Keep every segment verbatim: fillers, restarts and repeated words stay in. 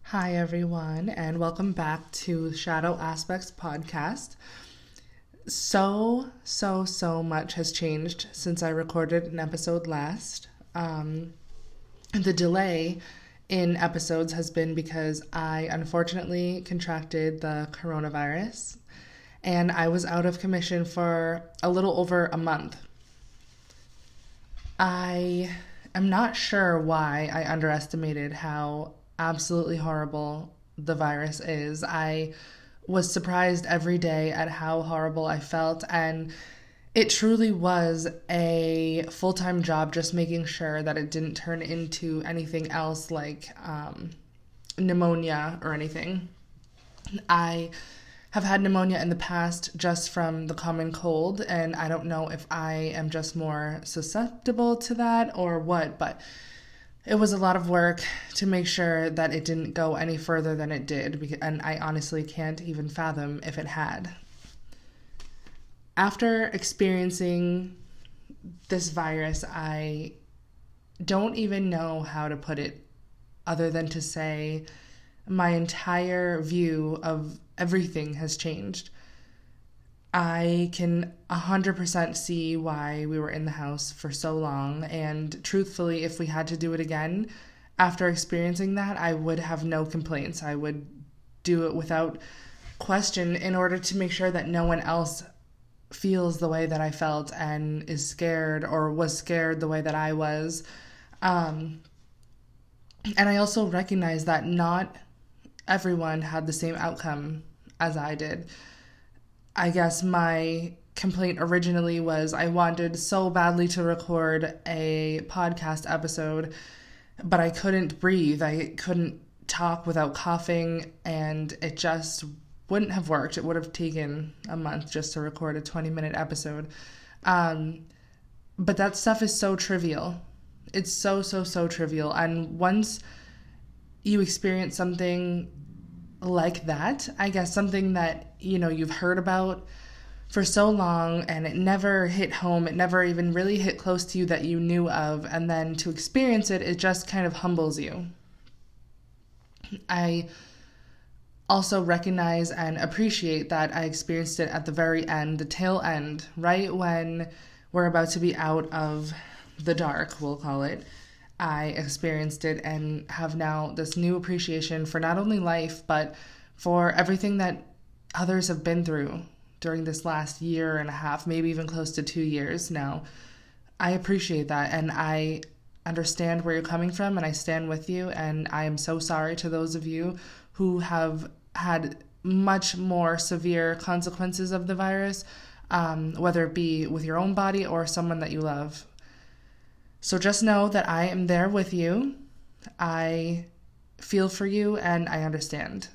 Hi, everyone, and welcome back to Shadow Aspects Podcast. So, so, so much has changed since I recorded an episode last. Um, the delay in episodes has been because I unfortunately contracted the coronavirus, and I was out of commission for a little over a month. I am not sure why I underestimated how absolutely horrible the virus is. I was surprised every day at how horrible I felt, and it truly was a full-time job just making sure that it didn't turn into anything else like um, pneumonia or anything. I have had pneumonia in the past just from the common cold, and I don't know if I am just more susceptible to that or what, but it was a lot of work to make sure that it didn't go any further than it did, and I honestly can't even fathom if it had. After experiencing this virus, I don't even know how to put it other than to say my entire view of everything has changed. I can one hundred percent see why we were in the house for so long, and truthfully, if we had to do it again, after experiencing that, I would have no complaints. I would do it without question in order to make sure that no one else feels the way that I felt and is scared or was scared the way that I was. Um, and I also recognize that not everyone had the same outcome as I did. I guess my complaint originally was I wanted so badly to record a podcast episode, but I couldn't breathe. I couldn't talk without coughing, and it just wouldn't have worked. It would have taken a month just to record a twenty-minute episode. Um, but that stuff is so trivial. It's so, so, so trivial. And once you experience something like that, I guess something that, you know, you've heard about for so long and it never hit home, it never even really hit close to you that you knew of, and then to experience it, it just kind of humbles you. I also recognize and appreciate that I experienced it at the very end, the tail end, right when we're about to be out of the dark, we'll call it. I experienced it and have now this new appreciation for not only life, but for everything that others have been through during this last year and a half, maybe even close to two years now. I appreciate that, and I understand where you're coming from, and I stand with you, and I am so sorry to those of you who have had much more severe consequences of the virus, um, whether it be with your own body or someone that you love. So just know that I am there with you. I feel for you and I understand.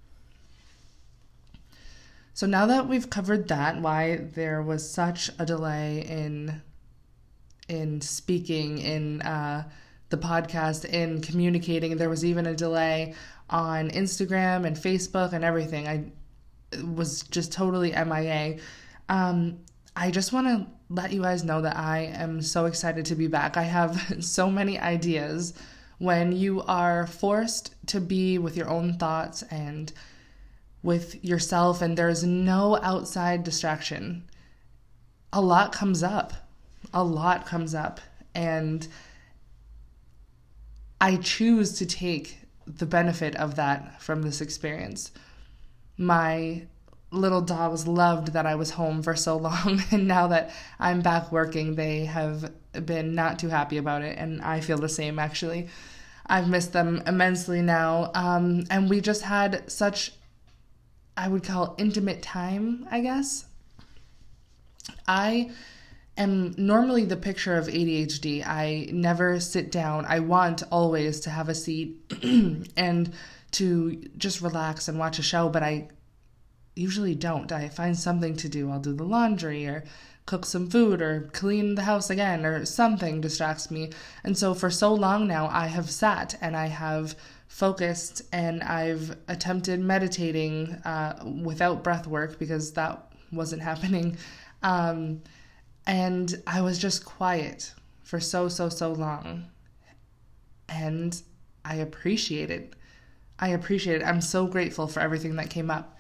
So now that we've covered that, why there was such a delay in in speaking, in uh, the podcast, in communicating, there was even a delay on Instagram and Facebook and everything. I was just totally M I A. Um, I just want to let you guys know that I am so excited to be back. I have so many ideas. When you are forced to be with your own thoughts and with yourself and there's no outside distraction, a lot comes up. A lot comes up. And I choose to take the benefit of that from this experience. My little dogs loved that I was home for so long, and now that I'm back working, they have been not too happy about it, and I feel the same, actually. I've missed them immensely now, um, and we just had such, I would call intimate time, I guess. I am normally the picture of A D H D. I never sit down. I want always to have a seat and to just relax and watch a show, but I usually don't. I find something to do. I'll do the laundry or cook some food or clean the house again, or something distracts me. And so for so long now, I have sat and I have focused and I've attempted meditating uh, without breath work because that wasn't happening. Um, and I was just quiet for so, so, so long. And I appreciate it. I appreciate it. I'm so grateful for everything that came up.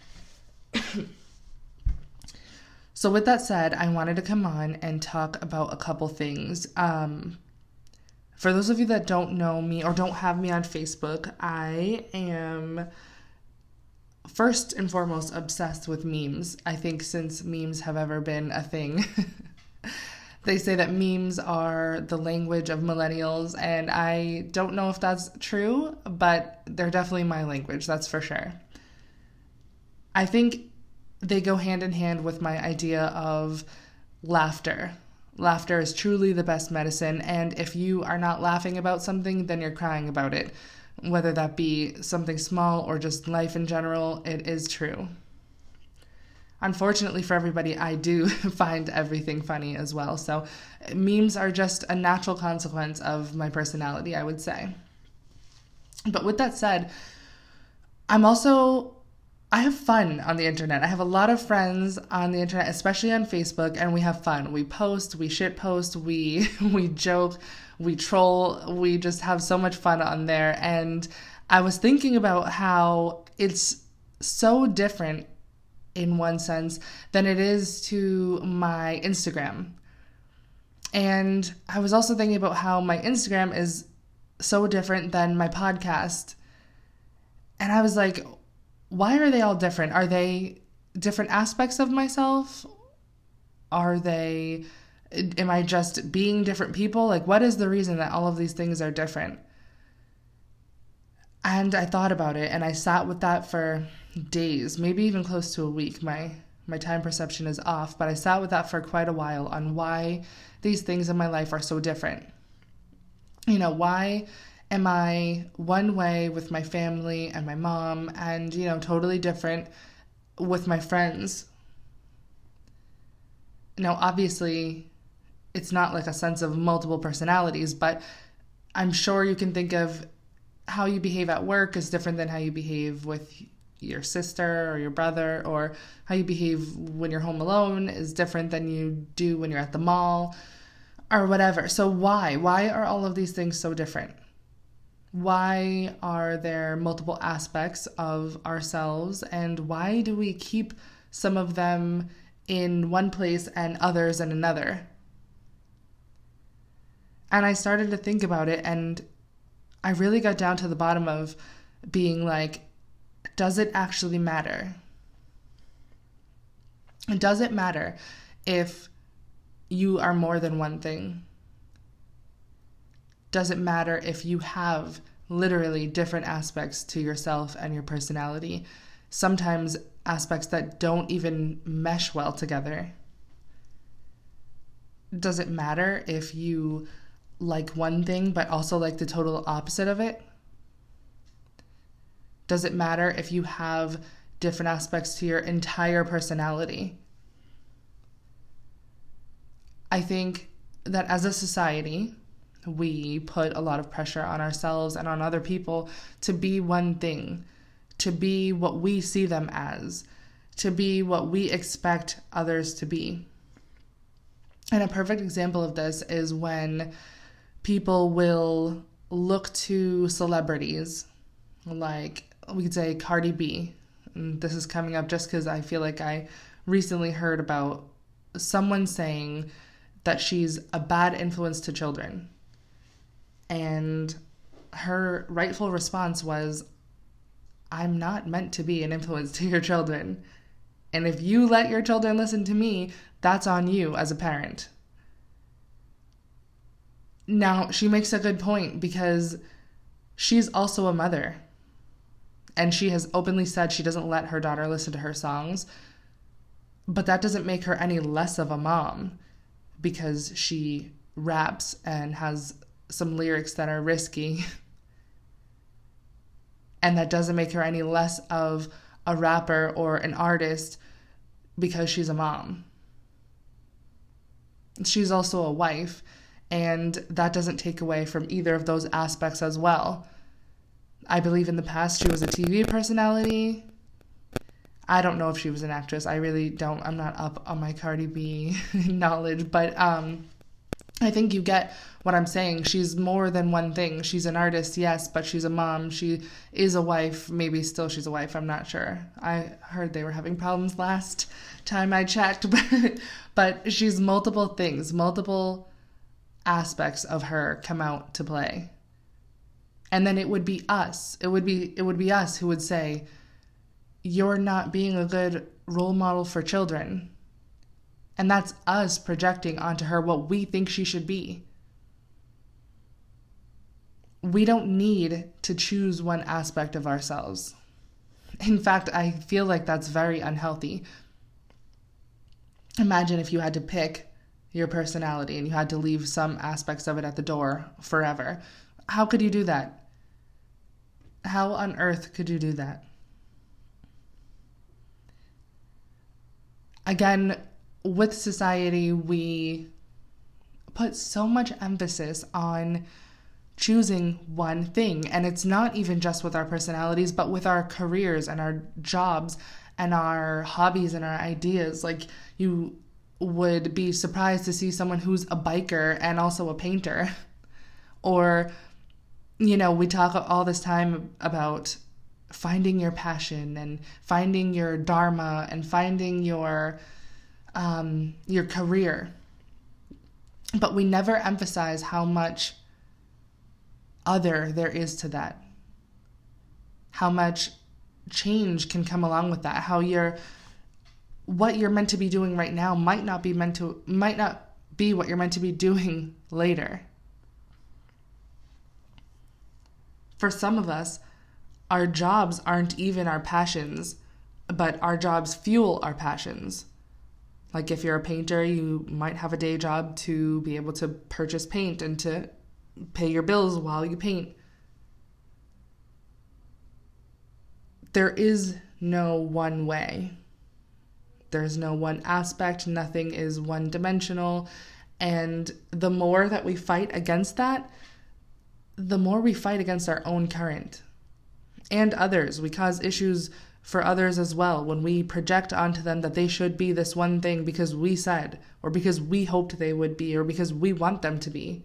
So with that said, I wanted to come on and talk about a couple things. Um, for those of you that don't know me or don't have me on Facebook, I am first and foremost obsessed with memes. I think since memes have ever been a thing. They say that memes are the language of millennials, and I don't know if that's true, but they're definitely my language, that's for sure. I think they go hand in hand with my idea of laughter. Laughter is truly the best medicine, and if you are not laughing about something, then you're crying about it. Whether that be something small or just life in general, it is true. Unfortunately for everybody, I do find everything funny as well. So memes are just a natural consequence of my personality, I would say. But with that said, I'm also, I have fun on the internet. I have a lot of friends on the internet, especially on Facebook, and we have fun. We post, we shit post, we, we joke, we troll, we just have so much fun on there. And I was thinking about how it's so different in one sense than it is to my Instagram. And I was also thinking about how my Instagram is so different than my podcast. And I was like, why are they all different? Are they different aspects of myself? Are they, am I just being different people? Like, what is the reason that all of these things are different? And I thought about it, and I sat with that for days, maybe even close to a week. My my time perception is off, but I sat with that for quite a while on why these things in my life are so different. You know, why am I one way with my family and my mom and, you know, totally different with my friends? Now, obviously, it's not like a sense of multiple personalities, but I'm sure you can think of how you behave at work is different than how you behave with your sister or your brother, or how you behave when you're home alone is different than you do when you're at the mall or whatever. So why? Why are all of these things so different? Why are there multiple aspects of ourselves, and why do we keep some of them in one place and others in another? And I started to think about it, and I really got down to the bottom of being like, does it actually matter? Does it matter if you are more than one thing? Does it matter if you have literally different aspects to yourself and your personality? Sometimes aspects that don't even mesh well together. Does it matter if you like one thing but also like the total opposite of it? Does it matter if you have different aspects to your entire personality? I think that as a society, we put a lot of pressure on ourselves and on other people to be one thing, to be what we see them as, to be what we expect others to be. And a perfect example of this is when people will look to celebrities, like we could say Cardi B. And this is coming up just because I feel like I recently heard about someone saying that she's a bad influence to children. And her rightful response was, I'm not meant to be an influence to your children. And if you let your children listen to me, that's on you as a parent. Now, she makes a good point because she's also a mother. And she has openly said she doesn't let her daughter listen to her songs. But that doesn't make her any less of a mom because she raps and has some lyrics that are risky. And that doesn't make her any less of a rapper or an artist because she's a mom. She's also a wife, and that doesn't take away from either of those aspects as well. I believe in the past she was a T V personality. I don't know if she was an actress. I really don't. I'm not up on my Cardi B knowledge, but um, I think you get what I'm saying. She's more than one thing. She's an artist, yes, but she's a mom. She is a wife. Maybe still she's a wife. I'm not sure. I heard they were having problems last time I checked, but, but she's multiple things. Multiple aspects of her come out to play. And then it would be us. It would be it would be us who would say, you're not being a good role model for children. And that's us projecting onto her what we think she should be. We don't need to choose one aspect of ourselves. In fact, I feel like that's very unhealthy. Imagine if you had to pick your personality and you had to leave some aspects of it at the door forever. How could you do that? How on earth could you do that? Again, with society, we put so much emphasis on choosing one thing. And it's not even just with our personalities, but with our careers and our jobs and our hobbies and our ideas. Like, you would be surprised to see someone who's a biker and also a painter. Or, you know, we talk all this time about finding your passion and finding your dharma and finding your um, your career. But we never emphasize how much other there is to that. How much change can come along with that. How you're, what you're meant to be doing right now might not be meant to, might not be what you're meant to be doing later. For some of us, our jobs aren't even our passions, but our jobs fuel our passions. Like, if you're a painter, you might have a day job to be able to purchase paint and to pay your bills while you paint. There is no one way. There's no one aspect. Nothing is one-dimensional. And the more that we fight against that, the more we fight against our own current and others. We cause issues for others as well when we project onto them that they should be this one thing because we said, or because we hoped they would be, or because we want them to be.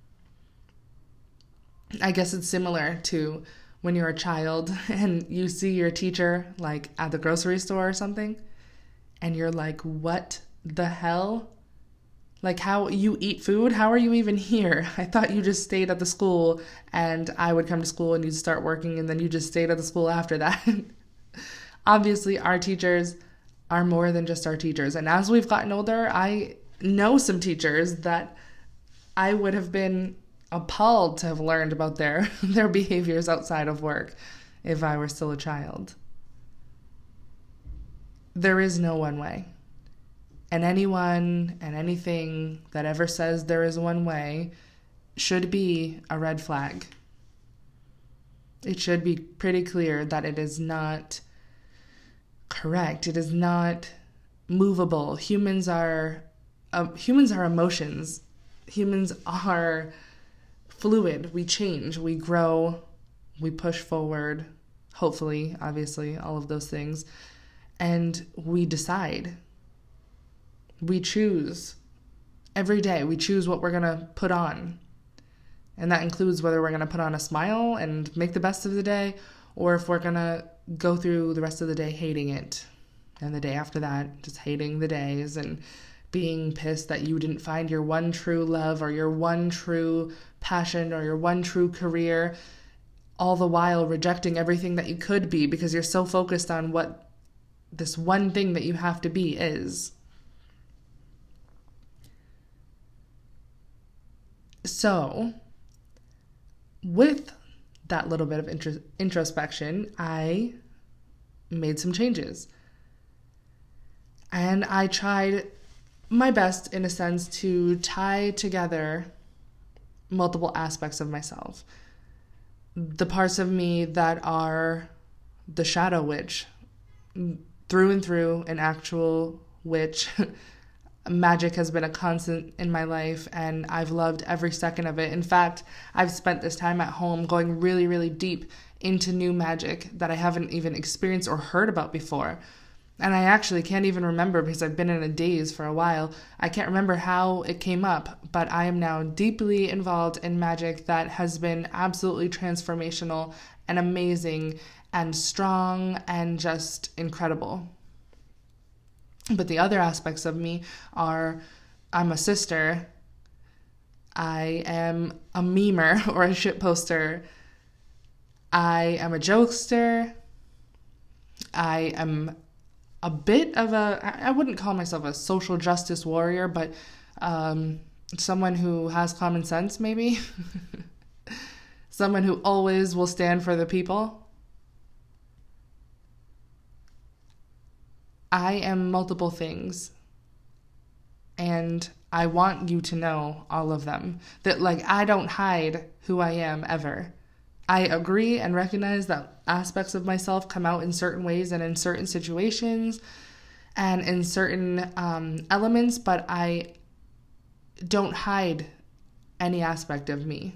I guess it's similar to when you're a child and you see your teacher like at the grocery store or something, and you're like, what the hell? Like, how you eat food? How are you even here? I thought you just stayed at the school and I would come to school and you'd start working and then you just stayed at the school after that. Obviously, our teachers are more than just our teachers. And as we've gotten older, I know some teachers that I would have been appalled to have learned about their, their behaviors outside of work if I were still a child. There is no one way. And anyone and anything that ever says there is one way should be a red flag. It should be pretty clear that it is not correct. It is not movable. Humans are uh, humans are emotions. Humans are fluid. We change, we grow, we push forward, hopefully, obviously, all of those things. And we decide. We choose every day. We choose what we're going to put on. And that includes whether we're going to put on a smile and make the best of the day, or if we're going to go through the rest of the day hating it. And the day after that, just hating the days and being pissed that you didn't find your one true love or your one true passion or your one true career, all the while rejecting everything that you could be because you're so focused on what this one thing that you have to be is. So, with that little bit of intro- introspection, I made some changes. And I tried my best, in a sense, to tie together multiple aspects of myself. The parts of me that are the shadow witch, through and through, an actual witch. Magic has been a constant in my life, and I've loved every second of it. In fact, I've spent this time at home going really, really deep into new magic that I haven't even experienced or heard about before. And I actually can't even remember because I've been in a daze for a while. I can't remember how it came up, but I am now deeply involved in magic that has been absolutely transformational and amazing and strong and just incredible. But the other aspects of me are I'm a sister, I am a memer or a shit poster, I am a jokester, I am a bit of a, I wouldn't call myself a social justice warrior, but um, someone who has common sense, maybe. Someone who always will stand for the people. I am multiple things. And I want you to know all of them. That, like, I don't hide who I am ever. I agree and recognize that aspects of myself come out in certain ways and in certain situations and in certain um, elements, but I don't hide any aspect of me.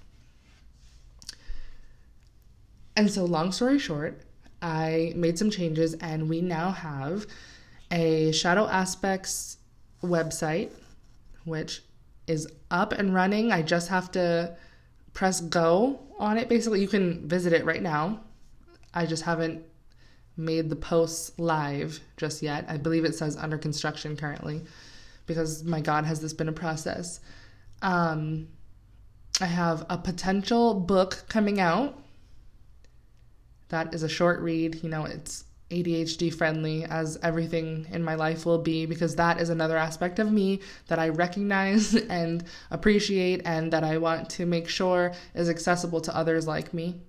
And so, long story short, I made some changes and we now have a Shadow Aspects website, which is up and running. I just have to press go on it. Basically, you can visit it right now. I just haven't made the posts live just yet. I believe it says under construction currently because, my God, has this been a process. Um, I have a potential book coming out. That is a short read. You know, it's A D H D friendly, as everything in my life will be, because that is another aspect of me that I recognize and appreciate and that I want to make sure is accessible to others like me.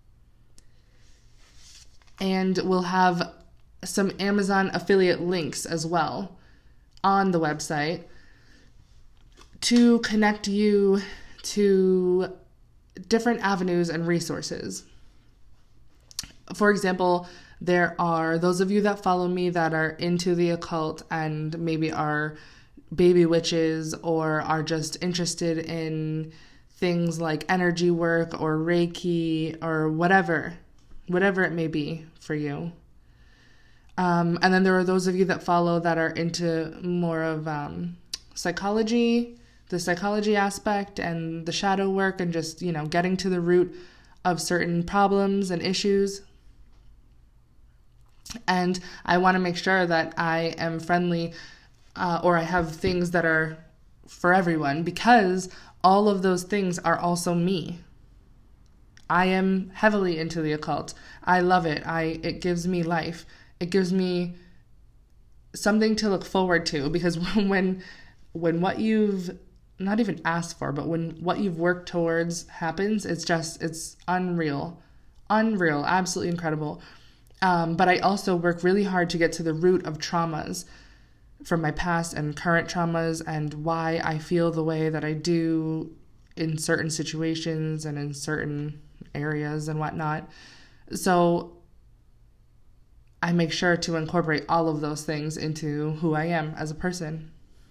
And we'll have some Amazon affiliate links as well on the website to connect you to different avenues and resources. For example, there are those of you that follow me that are into the occult and maybe are baby witches or are just interested in things like energy work or Reiki or whatever, whatever it may be for you. Um, and then there are those of you that follow that are into more of um, psychology, the psychology aspect and the shadow work and just, you know, getting to the root of certain problems and issues. And I want to make sure that I am friendly uh, or I have things that are for everyone, because all of those things are also me. I am heavily into the occult. I love it. I it gives me life. It gives me something to look forward to, because when when what you've not even asked for, but when what you've worked towards happens, it's just, it's unreal. Unreal. Absolutely incredible. Um, but I also work really hard to get to the root of traumas from my past and current traumas and why I feel the way that I do in certain situations and in certain areas and whatnot. So I make sure to incorporate all of those things into who I am as a person.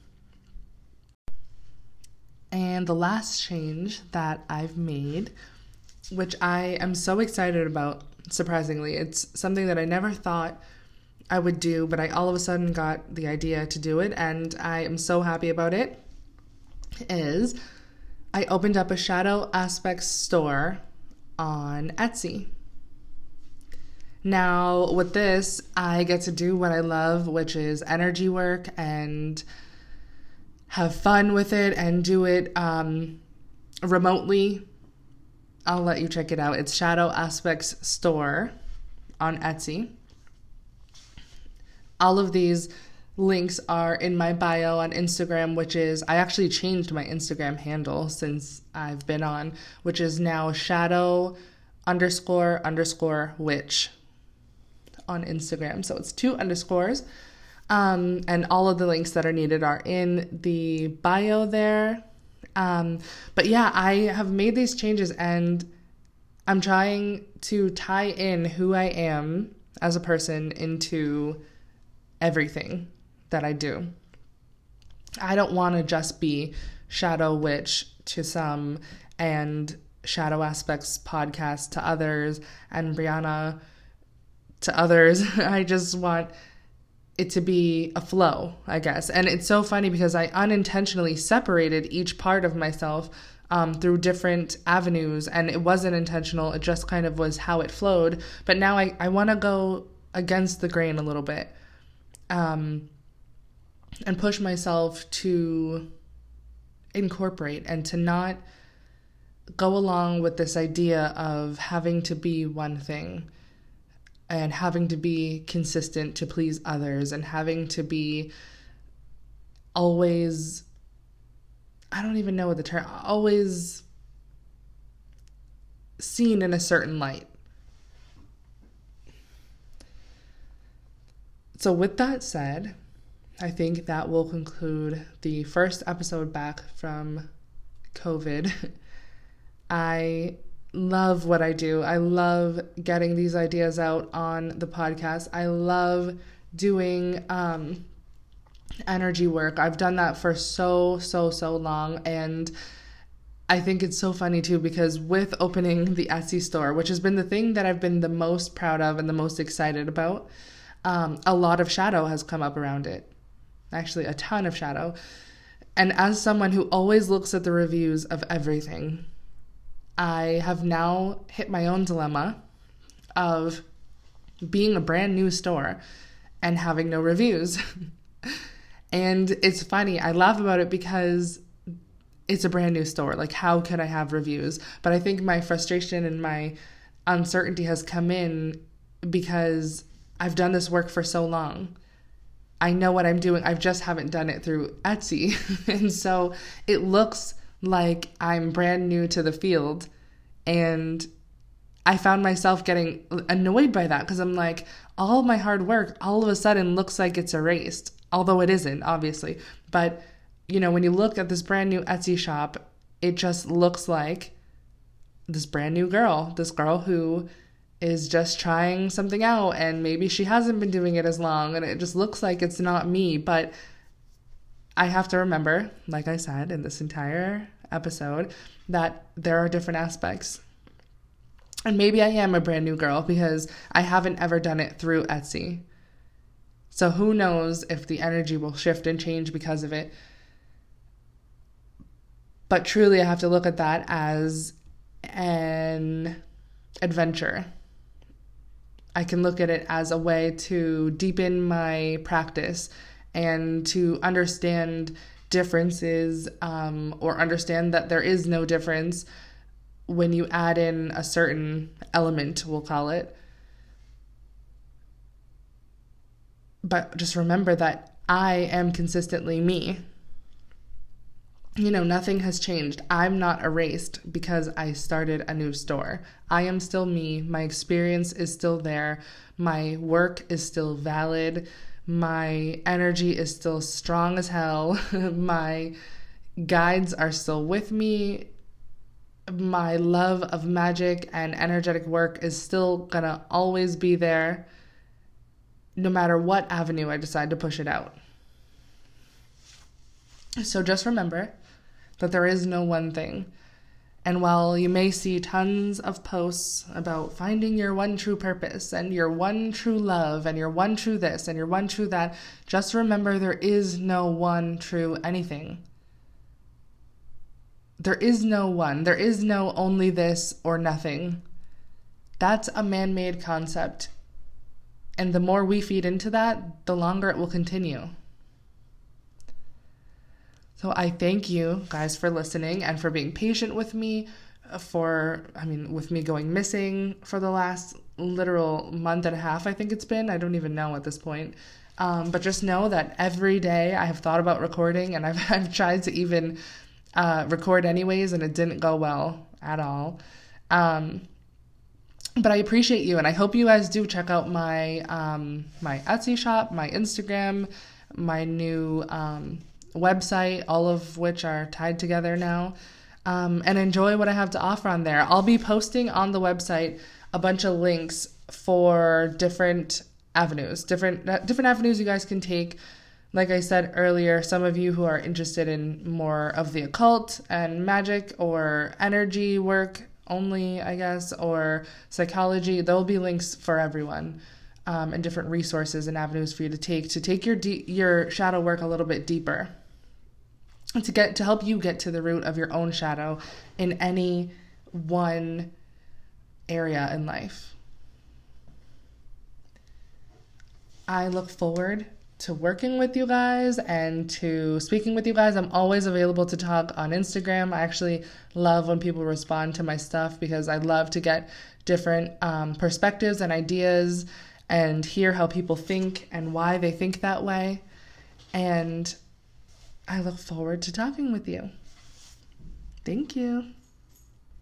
And the last change that I've made, which I am so excited about, surprisingly, it's something that I never thought I would do, but I all of a sudden got the idea to do it, and I am so happy about it, is I opened up a Shadow Aspects store on Etsy. Now, with this, I get to do what I love, which is energy work and have fun with it and do it um, remotely. I'll let you check it out. It's Shadow Aspects Store on Etsy. All of these links are in my bio on Instagram, which is, I actually changed my Instagram handle since I've been on, which is now shadow underscore underscore witch on Instagram. So it's two underscores. Um, and all of the links that are needed are in the bio there. Um, but yeah, I have made these changes and I'm trying to tie in who I am as a person into everything that I do. I don't want to just be Shadow Witch to some and Shadow Aspects podcast to others and Brianna to others. I just want it to be a flow, I guess. And it's so funny because I unintentionally separated each part of myself um, through different avenues, and it wasn't intentional. It just kind of was how it flowed. But now I, I want to go against the grain a little bit um, and push myself to incorporate and to not go along with this idea of having to be one thing and having to be consistent to please others and having to be always, I don't even know what the term, always seen in a certain light. So with that said, I think that will conclude the first episode back from COVID. I love what I do. I love getting these ideas out on the podcast. I love doing um, energy work. I've done that for so, so, so long. And I think it's so funny too, because with opening the Etsy store, which has been the thing that I've been the most proud of and the most excited about, um, a lot of shadow has come up around it. Actually, a ton of shadow. And as someone who always looks at the reviews of everything, I have now hit my own dilemma of being a brand new store and having no reviews. And it's funny. I laugh about it because it's a brand new store. Like, how could I have reviews? But I think my frustration and my uncertainty has come in because I've done this work for so long. I know what I'm doing. I just haven't done it through Etsy. And so it looks like I'm brand new to the field, and I found myself getting annoyed by that because I'm like, all my hard work all of a sudden looks like it's erased, although it isn't, obviously. But, you know, when you look at this brand new Etsy shop, it just looks like this brand new girl, this girl who is just trying something out, and maybe she hasn't been doing it as long, and it just looks like it's not me. But I have to remember, like I said in this entire episode, that there are different aspects. And maybe I am a brand new girl because I haven't ever done it through Etsy. So who knows if the energy will shift and change because of it. But truly, I have to look at that as an adventure. I can look at it as a way to deepen my practice and to understand differences, um, or understand that there is no difference when you add in a certain element, we'll call it. But just remember that I am consistently me. You know, nothing has changed. I'm not erased because I started a new store. I am still me. My experience is still there. My work is still valid. My energy is still strong as hell. My guides are still with me. My love of magic and energetic work is still gonna always be there, no matter what avenue I decide to push it out. So just remember that there is no one thing. And while you may see tons of posts about finding your one true purpose and your one true love and your one true this and your one true that, just remember there is no one true anything. There is no one. There is no only this or nothing. That's a man-made concept. And the more we feed into that, the longer it will continue. So I thank you guys for listening and for being patient with me, for, I mean, with me going missing for the last literal month and a half, I think it's been. I don't even know at this point. Um, but just know that every day I have thought about recording, and I've, I've tried to even uh, record anyways, and it didn't go well at all. Um, but I appreciate you, and I hope you guys do check out my um, my Etsy shop, my Instagram, my new um, website, all of which are tied together now, um, and enjoy what I have to offer on there. I'll be posting on the website a bunch of links for different avenues, different uh, different avenues you guys can take. Like I said earlier, some of you who are interested in more of the occult and magic or energy work only, I guess, or psychology, there will be links for everyone. um, and different resources and avenues for you to take to take your de- your shadow work a little bit deeper, to get to help you get to the root of your own shadow in any one area in life. I look forward to working with you guys and to speaking with you guys. I'm always available to talk on Instagram. I actually love when people respond to my stuff because I love to get different um, perspectives and ideas and hear how people think and why they think that way. And I look forward to talking with you. Thank you.